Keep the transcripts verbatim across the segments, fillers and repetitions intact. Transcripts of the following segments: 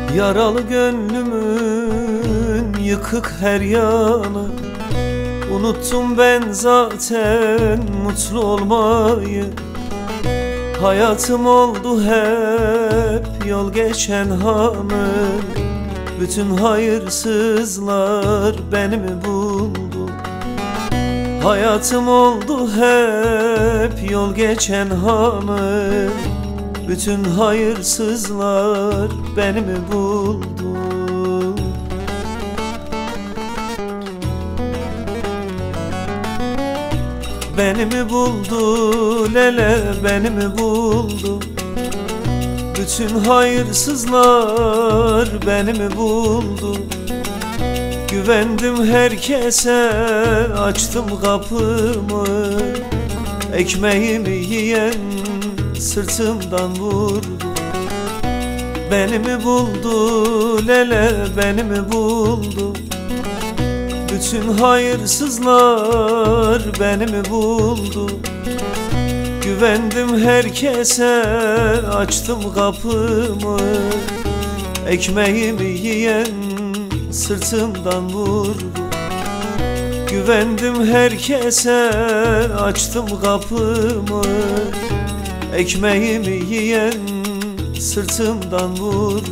Yaralı gönlümün yıkık her yanı, unuttum ben zaten mutlu olmayı. Hayatım oldu hep yol geçen hanı, bütün hayırsızlar beni mi buldu? Hayatım oldu hep yol geçen hanı, bütün hayırsızlar beni mi buldu? Beni mi buldu lele, beni mi buldu? Bütün hayırsızlar beni mi buldu? Güvendim herkese, açtım kapımı. Ekmeğimi yiyen sırtımdan vurdu. Beni mi buldu lele, beni mi buldu? Bütün hayırsızlar beni mi buldu? Güvendim herkese, açtım kapımı. Ekmeğimi yiyen sırtımdan vurdu. Güvendim herkese, açtım kapımı. Ekmeğimi yiyen sırtımdan vurdu.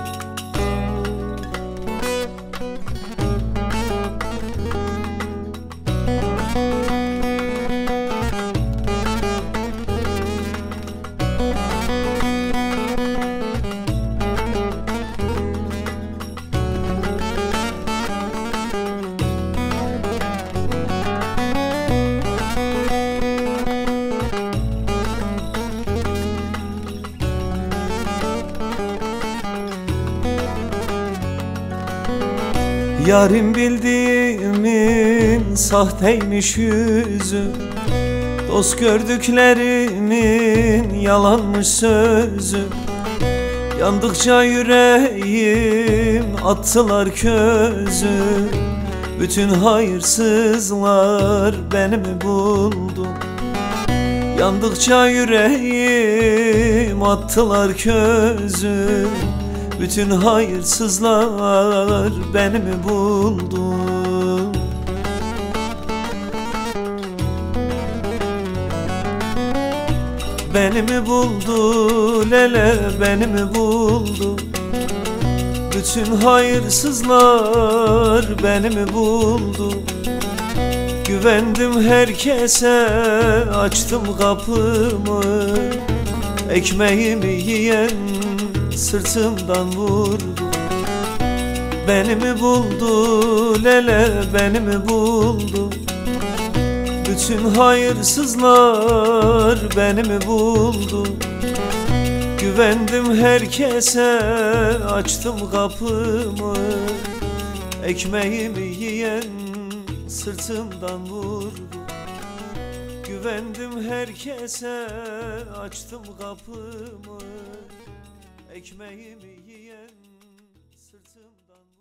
Yarim bildiğimin sahteymiş yüzü, dost gördüklerimin yalanmış sözü. Yandıkça yüreğim attılar közü, bütün hayırsızlar beni mi buldu? Yandıkça yüreğim attılar közü, bütün hayırsızlar beni mi buldu? Beni mi buldu lele, beni mi buldu? Bütün hayırsızlar beni mi buldu? Güvendim herkese, açtım kapımı. Ekmeğimi yiyen sırtımdan vurdu. Beni mi buldu lele, beni mi buldu? Bütün hayırsızlar beni mi buldu? Güvendim herkese, açtım kapımı. Ekmeğimi yiyen sırtımdan vurdu. Güvendim herkese, açtım kapımı. Ekmeğimi yiyen sırtımdan